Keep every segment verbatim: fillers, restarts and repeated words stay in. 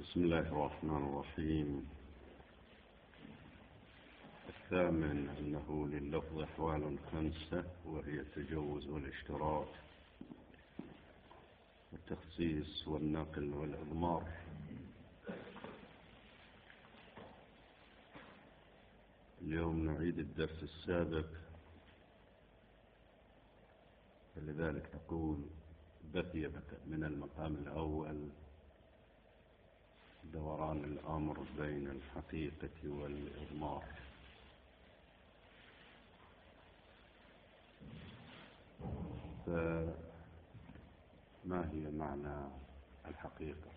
بسم الله الرحمن الرحيم. الثامن أنه لللفظ أحوال خمسة، وهي التجوز والاشتراك والتخصيص والنقل والإضمار. اليوم نعيد الدرس السابق، فلذلك أقول بقي من المقام الأول دوران الأمر بين الحقيقة والإضمار. فما هي معنى الحقيقة؟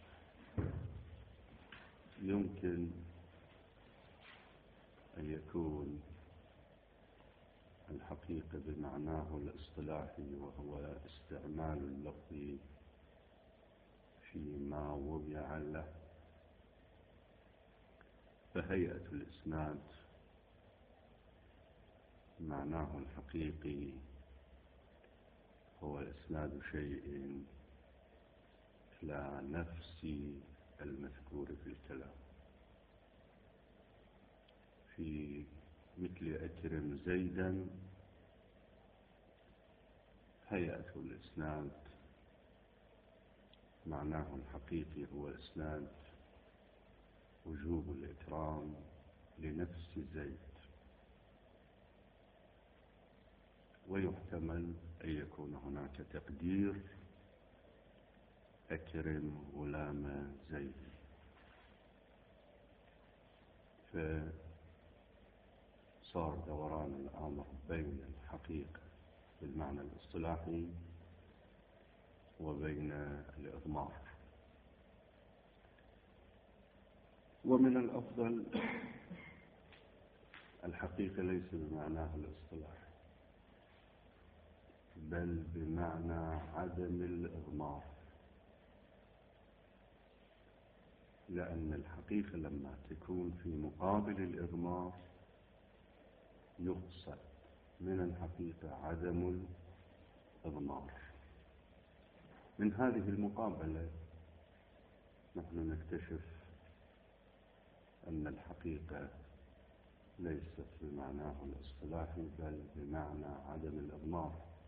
يمكن أن يكون الحقيقة بمعناه الاصطلاحي، وهو استعمال اللفظ فيما وضع له، فهيئة الإسناد معناه الحقيقي هو إسناد شيء إلى نفس المذكور في الكلام، في مثل أكرم زيدا. هيئة الإسناد معناه الحقيقي هو إسناد وجوب الإكرام لنفس زيد، ويحتمل أن يكون هناك تقدير أكرم غلام زيد. فصار دوران الأمر بين الحقيقة بالمعنى الاصطلاحي وبين الإضمار. ومن الأفضل الحقيقة ليس بمعناه الاصطلاحي، بل بمعنى عدم الإضمار، لأن الحقيقة لما تكون في مقابل الإضمار يقصد من الحقيقة عدم الإضمار. من هذه المقابلة نحن نكتشف أن الحقيقة ليست بمعناه الاصطلاحي، بل بمعنى عدم الإضمار،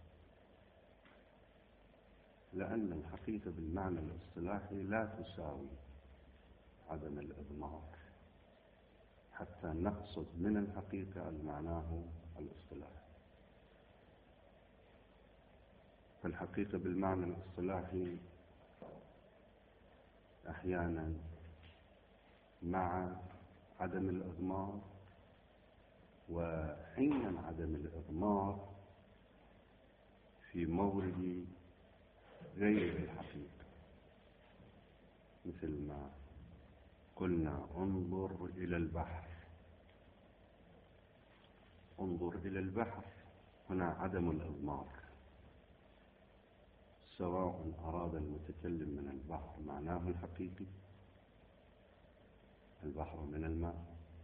لأن الحقيقة بالمعنى الاصطلاحي لا تساوي عدم الإضمار حتى نقصد من الحقيقة المعناه الاصطلاحي. فالحقيقة بالمعنى الاصطلاحي أحيانا مع عدم الإضمار، وحين عدم الإضمار في مورد غير الحقيقة، مثل ما قلنا انظر إلى البحر. انظر إلى البحر هنا عدم الإضمار، سواء أراد المتكلم من البحر معناه الحقيقي، البحر من الماء،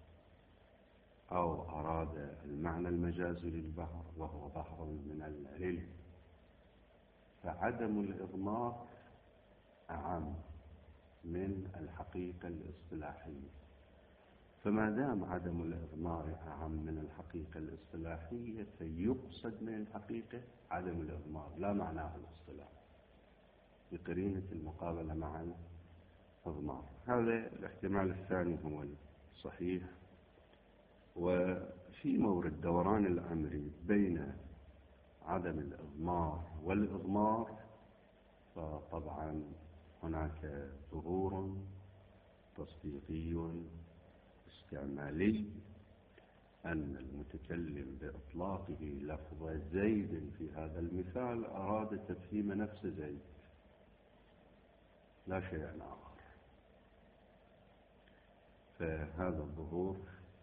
أو أراد المعنى المجازي للبحر وهو بحر من العلم، فعدم الإضمار أعم من الحقيقة الاصطلاحية. فما دام عدم الإضمار أعم من الحقيقة الاصطلاحية، فيقصد من الحقيقة عدم الإضمار لا معناه الاصطلاحي، بقرينة المقابلة مع الإضمار. هذا الاحتمال الثاني هو الصحيح. وفي مورد دوران الأمر بين عدم الإضمار والإضمار، فطبعا هناك ظهور تصديقي استعمالي، أن المتكلم بإطلاقه لفظ زيد في هذا المثال أراد تفهيم نفس زيد لا شيء آخر، فهذا الظهور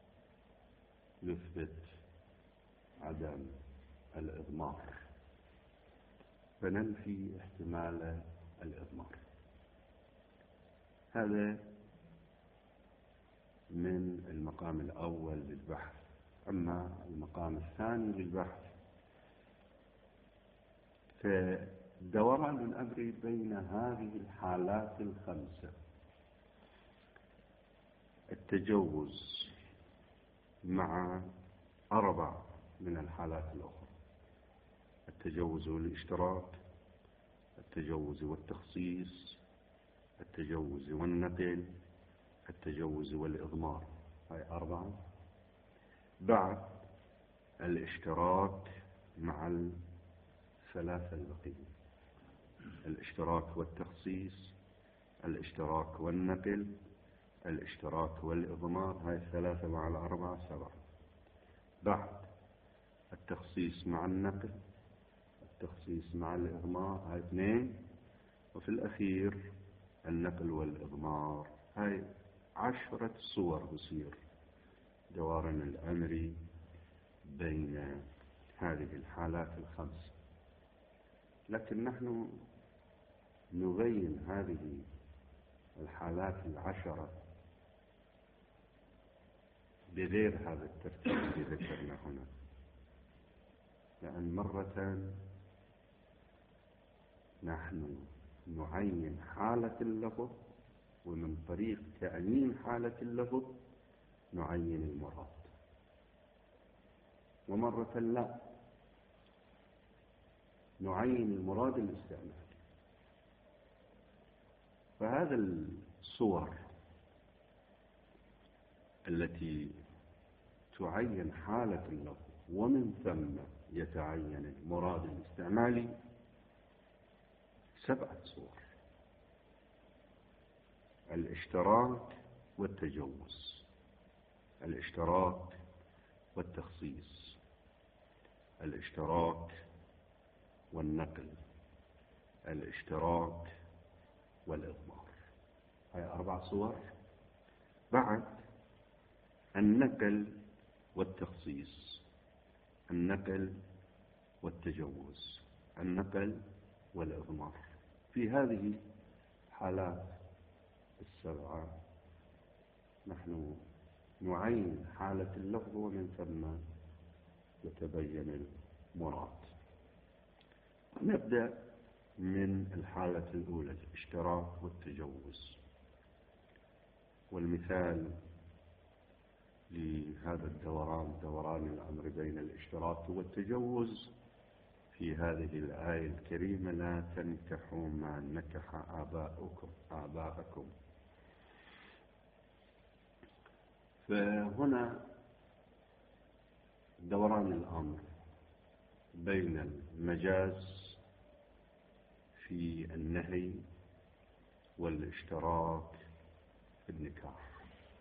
يثبت عدم الإضمار، فننفي احتمال الإضمار. هذا من المقام الأول للبحث. أما المقام الثاني للبحث فدوران الأمر بين هذه الحالات الخمسة، التجوز مع أربع من الحالات الأخرى: التجوز والاشتراك، التجوز والتخصيص، التجوز والنقل، التجوز والإضمار. هاي أربعة. بعد الاشتراك مع الثلاثة البقية: الاشتراك والتخصيص، الاشتراك والنقل، الاشتراك والإضمار. هاي الثلاثة مع الأربعة سبعة. بعد التخصيص مع النقل، التخصيص مع الإضمار، هاي اثنين. وفي الأخير النقل والإضمار. هاي عشرة صور بصير دوران الأمر بين هذه الحالات الخمس. لكن نحن نبين هذه الحالات العشرة بغير هذا الترتيب الذي ذكرنا هنا، لأن مرة نحن نعين حالة اللفظ، ومن طريق تعيين حالة اللفظ نعين المراد، ومرة لا، نعين المراد الاستعمال. فهذا الصور التي تعين حالة اللفظ ومن ثم يتعين المراد الاستعمالي سبعة صور: الاشتراك والتجوز، الاشتراك والتخصيص، الاشتراك والنقل، الاشتراك والإضمار. هاي أربع صور. بعد النقل والتخصيص، النقل والتجوز، النقل والإضمار. في هذه حالات السبعة نحن نعين حالة اللفظ ومن ثم يتبين المراد. نبدأ من الحالة الأولى: الاشتراك والتجوز. والمثال لهذا الدوران، دوران الأمر بين الاشتراك والتجوز، في هذه الآية الكريمة: لا تنكحوا ما نكح آباؤكم آباءكم. فهنا دوران الأمر بين المجاز في النهي والاشتراك في النكاح.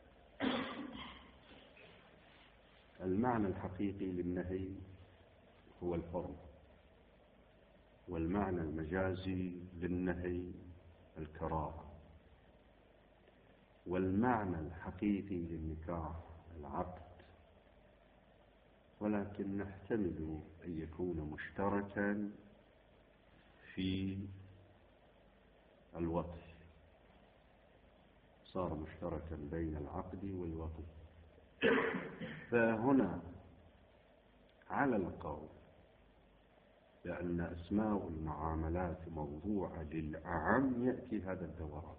المعنى الحقيقي للنهي هو الحرمة، والمعنى المجازي للنهي الكراهة، والمعنى الحقيقي للنكاح العقد، ولكن نحتمل أن يكون مشتركا في الوطء، صار مشتركا بين العقد والوطء. فهنا على القول لأن أسماء المعاملات موضوعة للأعم يأتي هذا الدوران.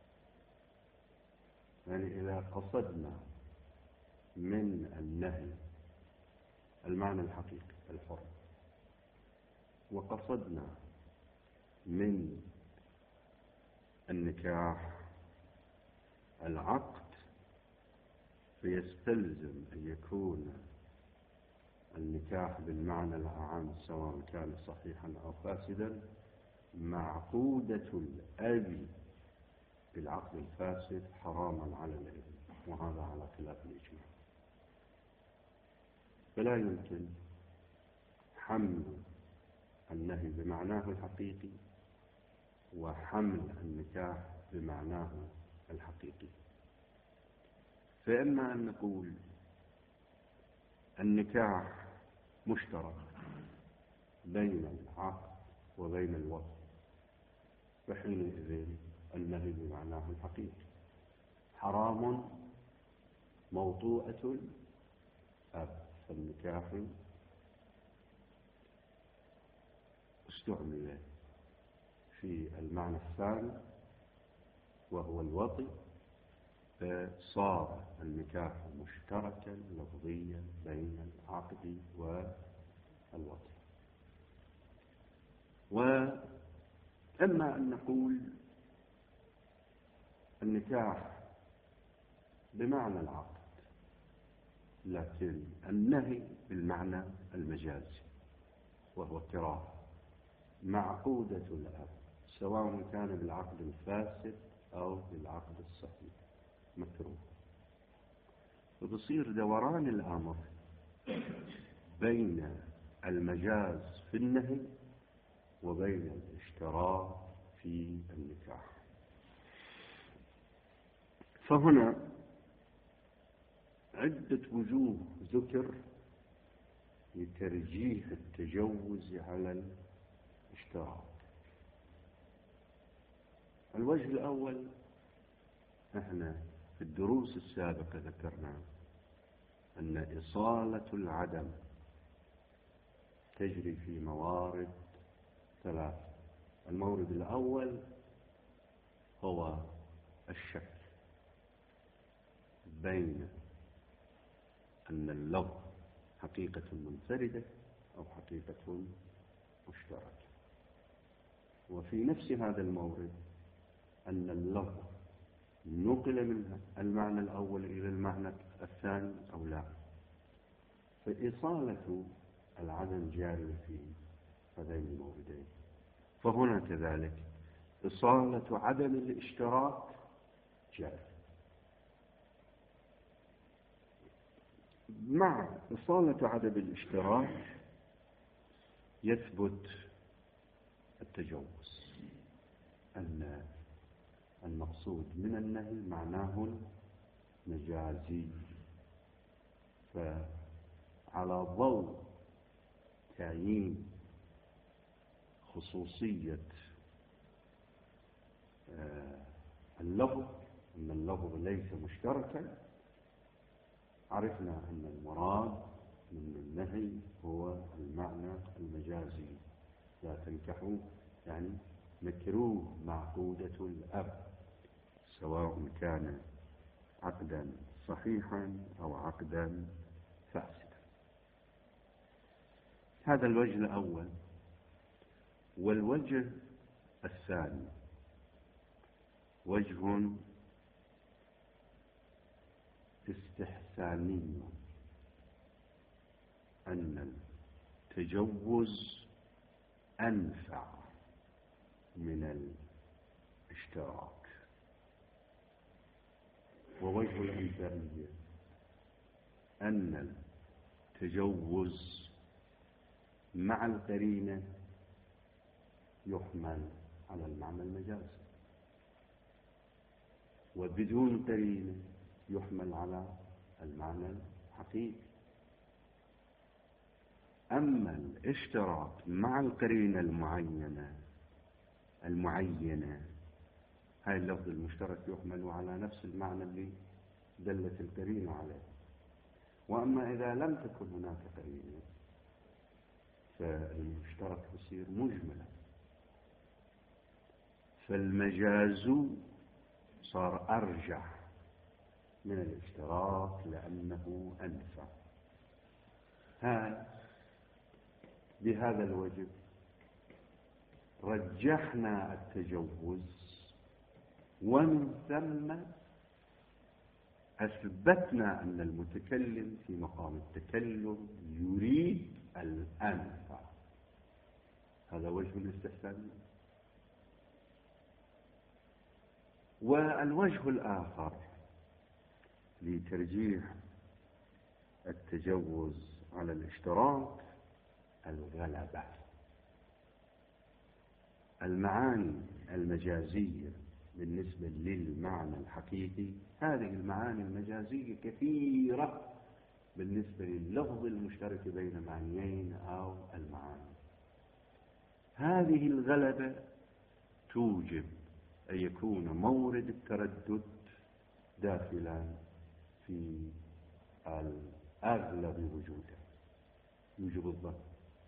يعني إذا قصدنا من النهي المعنى الحقيقي الحر، وقصدنا من النكاح العقد، فيستلزم أن يكون النكاح بالمعنى الأعم سواء كان صحيحا أو فاسدا معقودة الأب بالعقد الفاسد حراما على الابن، وهذا على خلاف الإجماع. فلا يمكن حمل النهي بمعناه الحقيقي وحمل النكاح بمعناه الحقيقي. فإما أن نقول النكاح مشترك بين العقد وبين الوطء، فحينئذ النهي بمعناه الحقيقي حرام موطوءة الأب. فالنكاح استعمل في المعنى الثاني وهو الوطء، فصار النكاح مشتركا لفظيا بين العقد والوطن. وأما أن نقول النكاح بمعنى العقد، لكن النهي بالمعنى المجازي، وهو كراهة معقودة الأب، سواء كان بالعقد الفاسد أو بالعقد الصحيح، مكروه. وبصير دوران الأمر بين المجاز في النهي وبين الاشتراك في النكاح. فهنا عدة وجوه ذكر لترجيح التجوز على الاشتراك. الوجه الأول، احنا في الدروس السابقة ذكرنا أن إصالة العدم تجري في موارد ثلاثة. المورد الأول هو الشك بين أن اللفظ حقيقة منفردة أو حقيقة مشتركة، وفي نفس هذا المورد أن اللفظ نقل من المعنى الأول إلى المعنى الثاني أو لا. فإصالة العدم جارية في هذين الموردين. فهنا كذلك إصالة عدم الاشتراك جارية. مع إصالة عدم الاشتراك يثبت التجوز، أن المقصود من النهي معناه مجازي. فعلى ضوء تعيين خصوصية اللفظ، أن اللفظ ليس مشتركا، عرفنا أن المراد من النهي هو المعنى المجازي. لا تنكحوا يعني مكروه معقودة الأب، سواء كان عقدا صحيحا أو عقدا فاسدا. هذا الوجه الأول. والوجه الثاني وجه استحساني، أن التجوز أنفع من الاشتراك. ووجه الأنفعية أن التجوز مع القرينة يحمل على المعنى المجازي، وبدون قرينة يحمل على المعنى الحقيقي. أما الاشتراك مع القرينة المعينة المعينة هاي اللفظ المشترك يحمل على نفس المعنى اللي دلت القرينة عليه. وأما إذا لم تكن هناك قرينة فالمشترك يصير مجملا. فالمجاز صار أرجح من الاشتراك لأنه أنفع. ها بهذا الوجه رجحنا التجوز، ومن ثم أثبتنا أن المتكلم في مقام التكلم يريد الأنفع. هذا وجه الاستحسان. والوجه الآخر لترجيح التجوز على الاشتراك الغلبة. المعاني المجازية بالنسبة للمعنى الحقيقي، هذه المعاني المجازية كثيرة بالنسبة لللفظ المشترك بين معنيين أو المعاني. هذه الغلبة توجب أن يكون مورد التردد داخلا في الأغلب وجوده، يوجب الظن.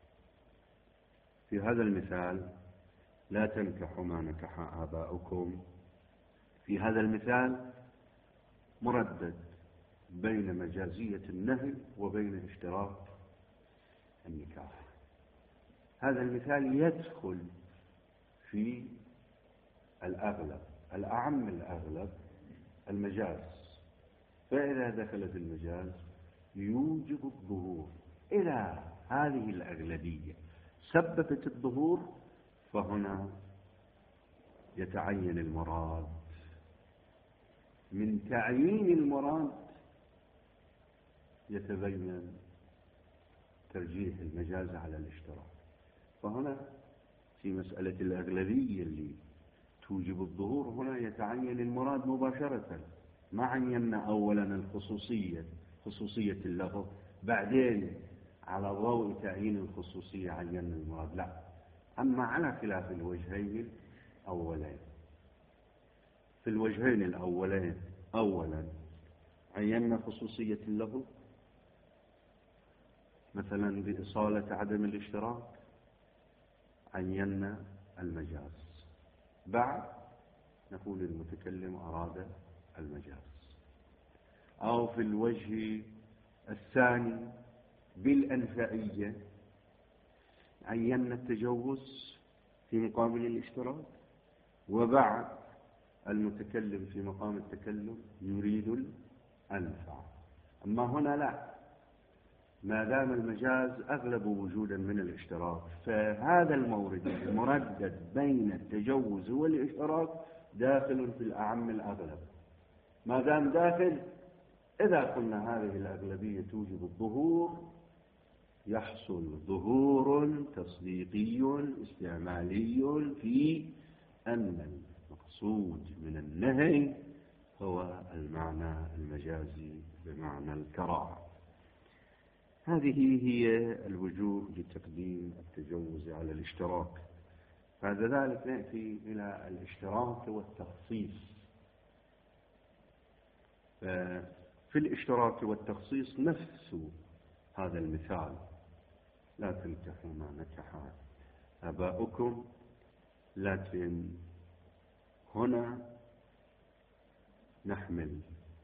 في هذا المثال لا تنكحوا ما نكح آباؤكم. في هذا المثال مردد بين مجازية النهي وبين اشتراك النكاح. هذا المثال يدخل في الأغلب، الأعم الأغلب المجاز، فإذا دخل في المجاز يوجب الظهور. إذا هذه الأغلبية سببت الظهور فهنا يتعين المراد. من تعيين المراد يتبين ترجيح المجاز على الاشتراك. فهنا في مسألة الأغلبية اللي توجب الظهور هنا يتعين المراد مباشرة، ما عينا أولا الخصوصية، خصوصية اللفظ، بعدين على ضوء تعيين الخصوصية عينا المراد، لا. أما على خلاف الوجهين الأولين، في الوجهين الأولين أولا عينا خصوصية اللفظ مثلا بإصالة عدم الاشتراك، عينا المجاز، بعد نقول المتكلم أراد المجاز. أو في الوجه الثاني بالأنفعية عينا التجوز في مقابل الاشتراك، وبعد المتكلم في مقام التكلم يريد الأنفع. أما هنا لا، ما دام المجاز أغلب وجودا من الاشتراك، فهذا المورد المردد بين التجوز والاشتراك داخل في الأعم الأغلب. ما دام داخل، إذا قلنا هذه الأغلبية توجب الظهور، يحصل ظهور تصديقي استعمالي في أن المقصود من النهي هو المعنى المجازي بمعنى الكراهة. هذه هي الوجوه لتقديم التجوز على الاشتراك. بعد ذلك نأتي إلى الاشتراك والتخصيص. في الاشتراك والتخصيص نفس هذا المثال: لا تنكحوا ما نكح آباؤكم، لكن هنا نحمل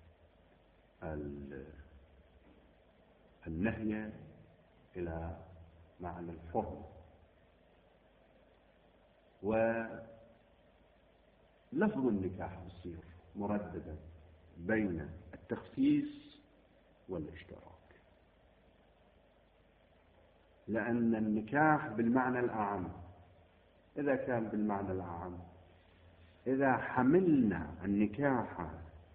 النهي إلى معنى الحرمة، ولفظ النكاح يصير مرددا بين التخصيص والاشتراك، لأن النكاح بالمعنى الأعم. إذا كان بالمعنى الأعم، إذا حملنا النكاح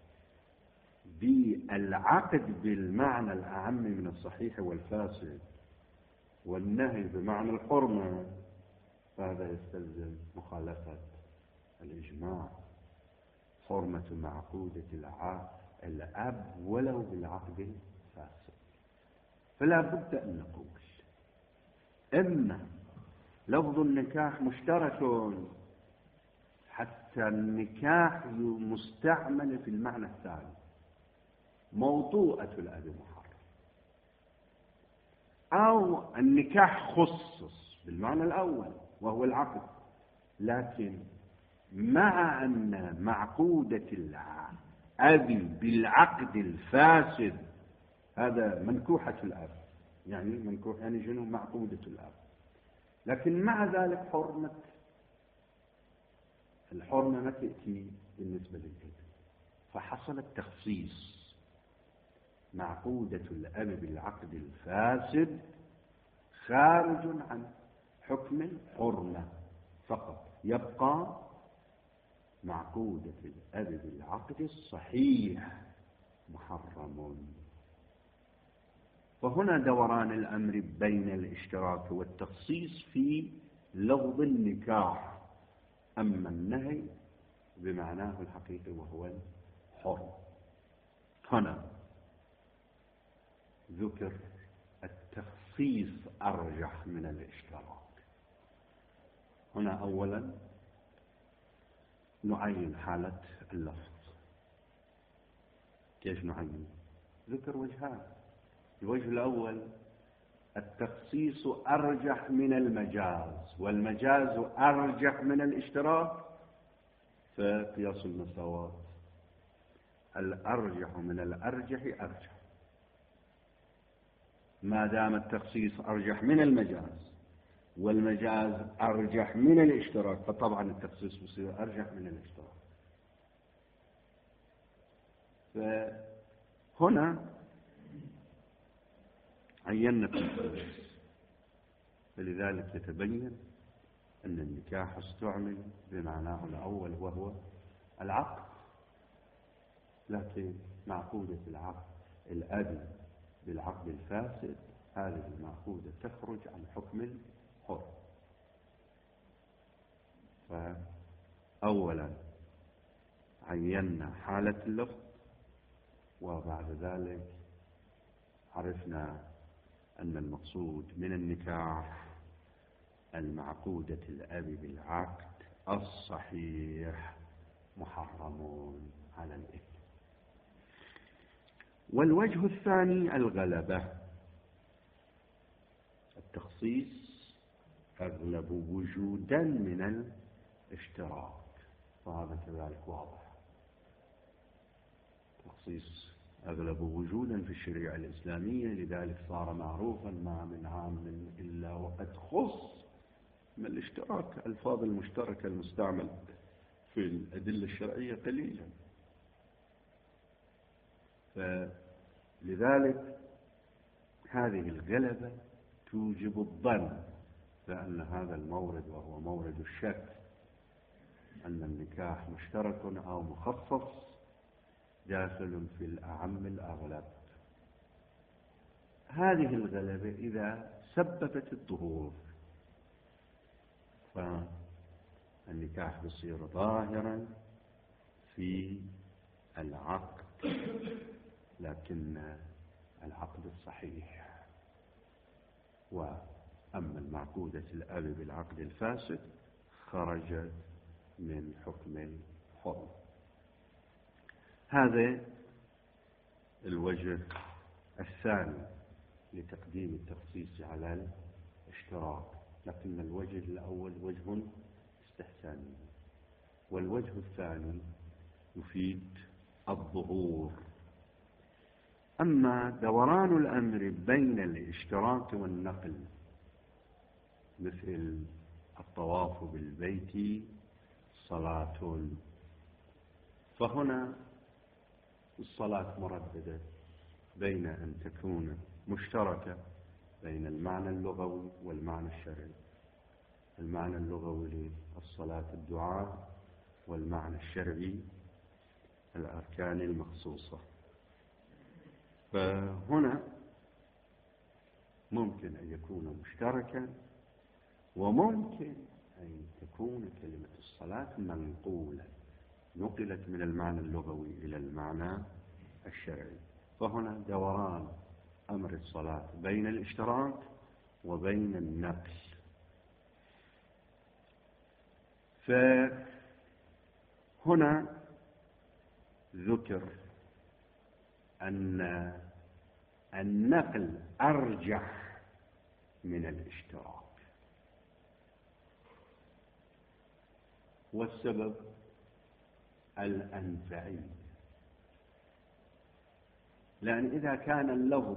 بالعقد بالمعنى الأعم من الصحيح والفاسد والنهي بمعنى الحرمة، فهذا يستلزم مخالفة الإجماع. حرمة معقودة الأب ولو بالعقد الفاسد. فلا بد أن نقول إما لفظ النكاح مشترك حتى النكاح مستعمل في المعنى الثاني، موطوءة الأب محرم، أو النكاح خصص بالمعنى الأول وهو العقد، لكن مع أن معقودة الأب بالعقد الفاسد هذا منكوحة الأب، يعني منكوح يعني شنو؟ معقودة الأب، لكن مع ذلك حرمة الحرمة ما تأتي بالنسبة للابن، فحصل التخصيص. معقودة الأب بالعقد الفاسد خارج عن حكم الحرمة فقط، يبقى معقودة الأب بالعقد الصحيح محرم. فهنا دوران الأمر بين الاشتراك والتخصيص في لفظ النكاح، أما النهي بمعناه الحقيقي وهو الحرم. هنا ذكر التخصيص أرجح من الاشتراك. هنا أولا نعين حالة اللفظ. كيف نعين؟ ذكر وجهان. الوجه الأول التخصيص أرجح من المجاز، والمجاز أرجح من الاشتراك، فقياس المساواة الأرجح من الأرجح أرجح. ما دام التخصيص أرجح من المجاز والمجاز أرجح من الاشتراك، فطبعا التخصيص يصير أرجح من الاشتراك. فهنا عينا في التخصيص، فلذلك يتبين أن النكاح استعمل بمعناه الأول وهو العقد، لكن معقودة العقد الأبي بالعقد الفاسد هذه المعقودة تخرج عن حكم الحر. فأولا عينا حالة اللفظ، وبعد ذلك عرفنا أن المقصود من النكاح المعقودة الأبي بالعقد الصحيح محرمون على الإثم. والوجه الثاني الغلبة. التخصيص أغلب وجودا من الاشتراك، فهذا كذلك واضح. التخصيص أغلب وجودا في الشريعة الإسلامية، لذلك صار معروفا ما من عام إلا وقد خص من الاشتراك. الفاظ المشتركة المستعمل في الأدلة الشرعية قليلا، فلذلك هذه الغلبة توجب الظن بأن هذا المورد وهو مورد الشك أن النكاح مشترك أو مخصص داخل في الأعم الأغلب. هذه الغلبة إذا سببت الظهور فالنكاح يصير ظاهرا في العقد، لكن العقد الصحيح. وأما المعقودة الأب بالعقد الفاسد خرجت من حكم الحر. هذا الوجه الثاني لتقديم التخصيص على الاشتراك، لكن الوجه الأول وجه استحساني، والوجه الثاني يفيد الظهور. أما دوران الأمر بين الاشتراك والنقل مثل الطواف بالبيت صلاة، فهنا الصلاة مرددة بين أن تكون مشتركة بين المعنى اللغوي والمعنى الشرعي. المعنى اللغوي للصلاة الدعاء، والمعنى الشرعي الأركان المخصوصة. فهنا ممكن أن يكون مشتركا، وممكن أن تكون كلمة الصلاة منقولة، نقلت من المعنى اللغوي إلى المعنى الشرعي. فهنا دوران أمر الصلاة بين الاشتراك وبين النقل. فهنا ذكر أن النقل أرجح من الاشتراك، والسبب الأنفعي، لأن إذا كان اللفظ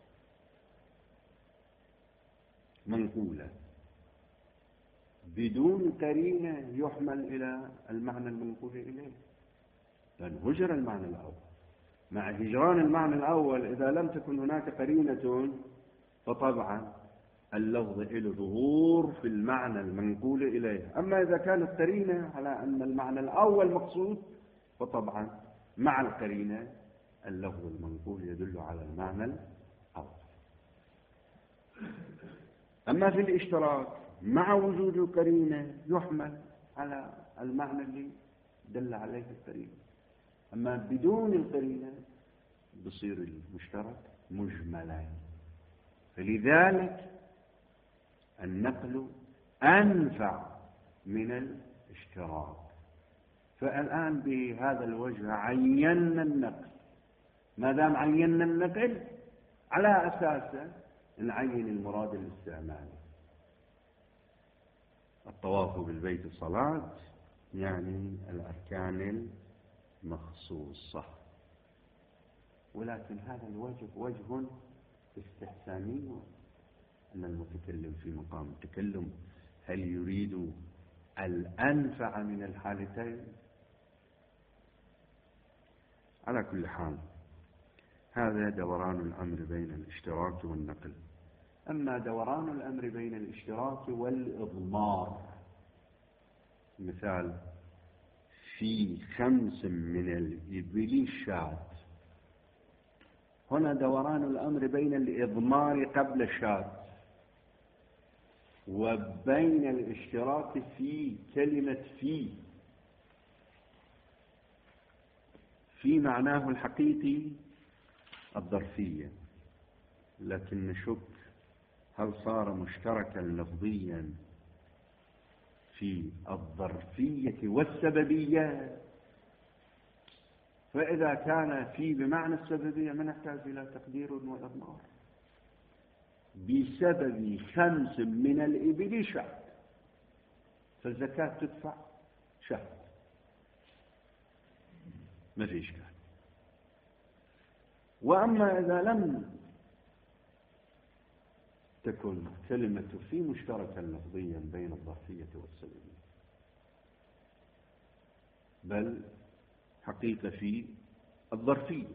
منقولا بدون قرينة يحمل إلى المعنى المنقول إليه، لأن هجر المعنى الأول. مع هجران المعنى الأول إذا لم تكن هناك قرينة فطبعا اللفظ له ظهور في المعنى المنقول إليه. أما إذا كانت قرينة على أن المعنى الأول مقصود فطبعا مع القرينة اللفظ المنقول يدل على المعنى الأول. أما في الاشتراك مع وجود القرينة يحمل على المعنى اللي دل عليه القرينة، أما بدون القرينة بصير المشترك مجملا. فلذلك النقل أنفع من الاشتراك. فالآن بهذا الوجه عينا النقل. ما دام عينا النقل على أساسه نعين المراد الاستعمالي. الطواف بالبيت الصلاة يعني الأركان المخصوصة، ولكن هذا الوجه وجه استحساني، أن المتكلم في مقام التكلم هل يريد الأنفع من الحالتين؟ على كل حال هذا دوران الأمر بين الاشتراك والنقل. أما دوران الأمر بين الاشتراك والإضمار، مثال في خمس من الإبل شاة، هنا دوران الأمر بين الإضمار قبل الشاة وبين الاشتراك في كلمة في في معناه الحقيقي الظرفية، لكن نشك هل صار مشتركا لفظيا في الظرفية والسببية؟ فإذا كان في بمعنى السببية ما نحتاج إلى تقدير وإضمار. بسبب خمس من الإبل شاة، فالزكاة تدفع شاة، ما في إشكال. وأما إذا لم تكن كلمة في مشتركا لفظيا بين الظرفية والسببية، بل حقيقة في الظرفية،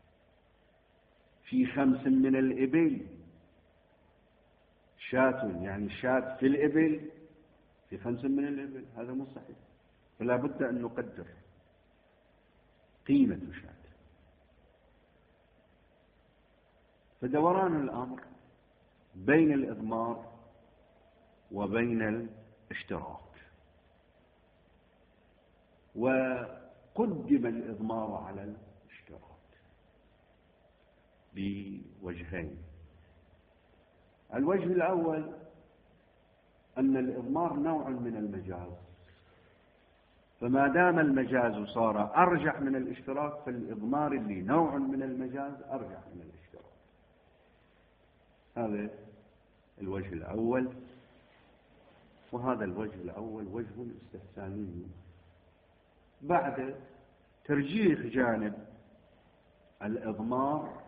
في خمس من الإبل شاة، يعني شاة في الإبل في خمس من الإبل، هذا مو صحيح، فلا بد أن نقدر قيمة شاة. فدوران الأمر بين الإضمار وبين الاشتراك، وقدم الإضمار على الاشتراك بوجهين. الوجه الأول أن الإضمار نوع من المجاز، فما دام المجاز صار أرجح من الاشتراك، فالإضمار اللي نوع من المجاز أرجح من الاشتراك. هذا الوجه الأول، وهذا الوجه الأول وجه استحساني. بعد ترجيح جانب الإضمار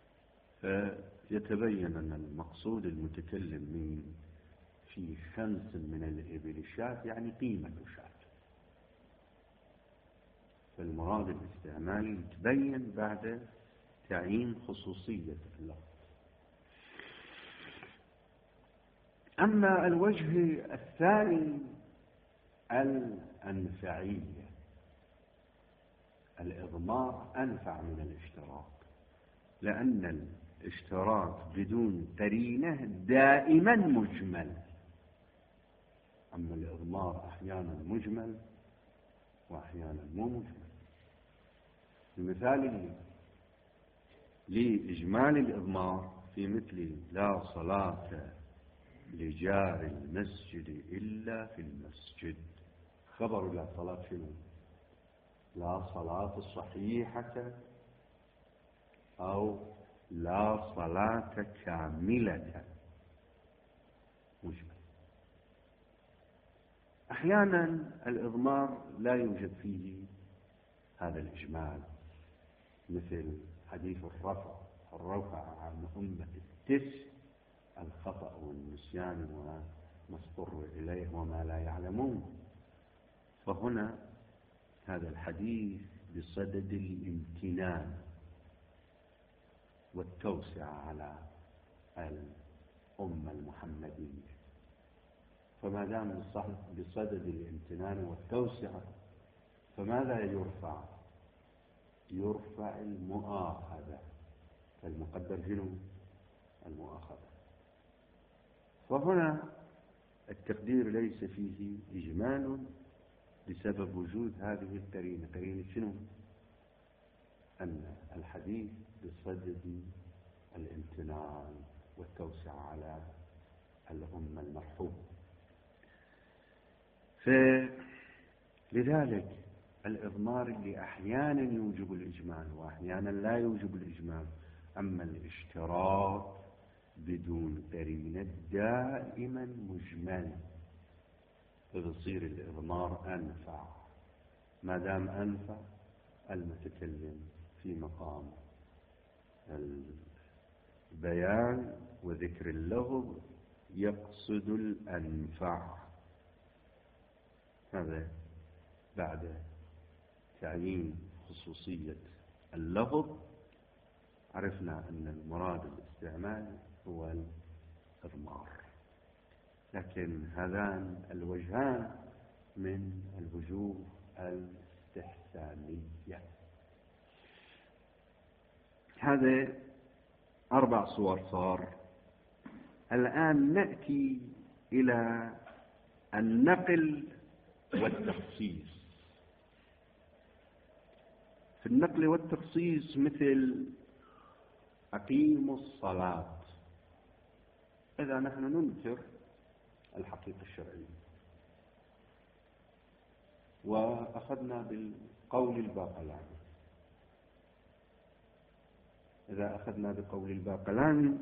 فيتبين أن المقصود المتكلم من في خمس من الإبل شاة يعني قيمة شاة، فالمراد الاستعمالي يتبين بعد تعيين خصوصية اللفظ. أما الوجه الثاني الأنفعية، الإضمار أنفع من الاشتراك، لأن الاشتراك بدون قرينة دائما مجمل، أما الإضمار أحيانا مجمل وأحيانا مو مجمل. المثال لإجمال الإضمار في مثل لا صلاة لجار المسجد إلا في المسجد، خبر لا صلاة شنو؟ لا صلاة صحيحة أو لا صلاة كاملة، مجمل. أحيانا الإضمار لا يوجد فيه هذا الإجمال، مثل حديث الرفع الرفع عن أمة التس الخطأ والنسيان وما اضطر إليه وما لا يعلمون، فهنا هذا الحديث بصدد الامتنان والتوسعة على الأمة المحمدية، فما دام بصدد الامتنان والتوسعة فماذا يرفع؟ يرفع المؤاخذة، فالمقدر هنا المؤاخذة. فهنا التقدير ليس فيه إجمال بسبب وجود هذه القرينة. قرينة شنو؟ أن الحديث بصدد الامتنان والتوسعة على الأمة المرحومة. فلذلك الإضمار اللي أحيانا يوجب الإجمال وأحيانا لا يوجب الإجمال، أما الاشتراك بدون قرينة دائما مجمل، فبصير الإضمار أنفع. ما دام أنفع المتكلم في مقام البيان وذكر اللفظ يقصد الأنفع. هذا بعد تعيين خصوصية اللفظ عرفنا أن المراد الاستعمال هو الإضمار، لكن هذان الوجهان من الوجوه الاستحسانية. هذا أربع صور صار. الآن نأتي إلى النقل والتخصيص. في النقل والتخصيص مثل أقيموا الصلاة، إذا نحن ننكر الحقيقة الشرعية وأخذنا بالقول الباقلاني، إذا أخذنا بقول الباقلاني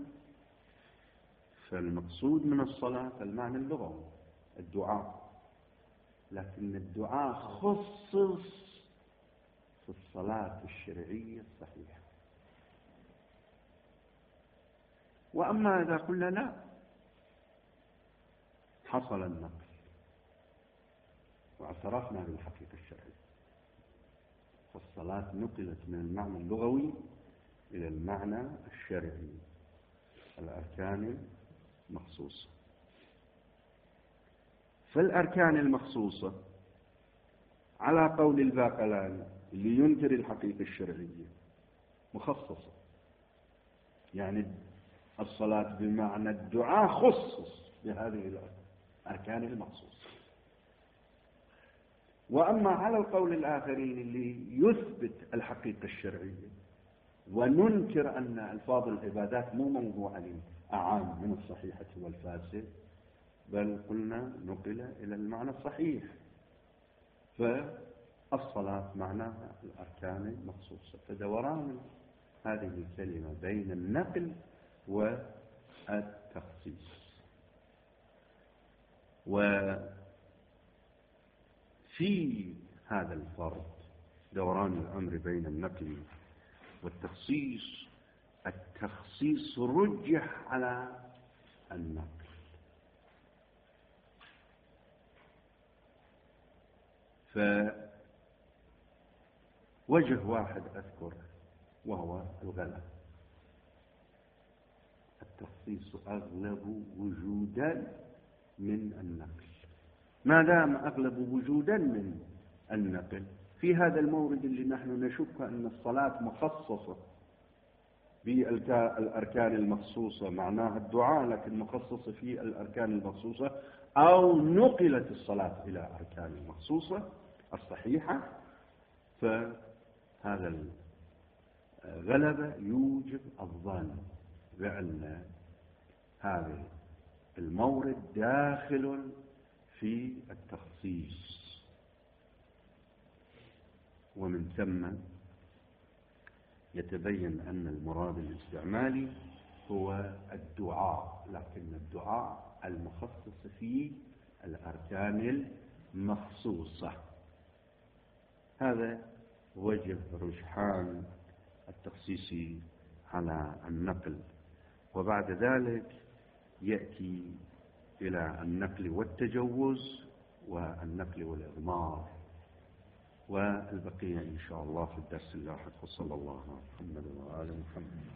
فالمقصود من الصلاة المعنى اللغوي الدعاء، لكن الدعاء خصص في الصلاة الشرعية الصحيحة. وأما إذا قلنا لا، حصل النقل واعترفنا بالحقيقة الشرعية، فالصلاة نقلت من المعنى اللغوي إلى المعنى الشرعي، الأركان المخصوصة. فالأركان المخصوصة على قول الباقلاني اللي ينكر الحقيقة الشرعية مخصصة، يعني الصلاة بمعنى الدعاء خصص بهذه الأركان المخصوصة. وأما على القول الآخرين اللي يثبت الحقيقة الشرعية وننكر أن ألفاظ العبادات مو موضوع أعام من الصحيحة والفاسد، بل قلنا نقل إلى المعنى الصحيح، فالصلاة معناها الأركان المخصوصة. فدوران هذه الكلمة بين النقل والتخصيص. وفي هذا الفرق دوران الأمر بين النقل والتخصيص، التخصيص رجح على النقل. فوجه واحد أذكر وهو الغلب. التخصيص أغلب وجودا من النقل. ما دام أغلب وجودا من النقل، في هذا المورد اللي نحن نشك أن الصلاة مخصصة بالأركان المخصوصة معناها الدعاء، لكن مخصصة في الأركان المخصوصة، أو نقلت الصلاة إلى أركان المخصوصة الصحيحة، فهذا الغلبة يوجب الظن بأن هذا المورد داخل في التخصيص، ومن ثم يتبين أن المراد الاستعمالي هو الدعاء، لكن الدعاء المخصص في الأركان المخصوصة. هذا وجه رجحان التخصيص على النقل. وبعد ذلك يأتي إلى النقل والتجوز والنقل والإضمار، والبقية إن شاء الله في الدرس اللاحق. وصلى الله على محمد وآل محمد.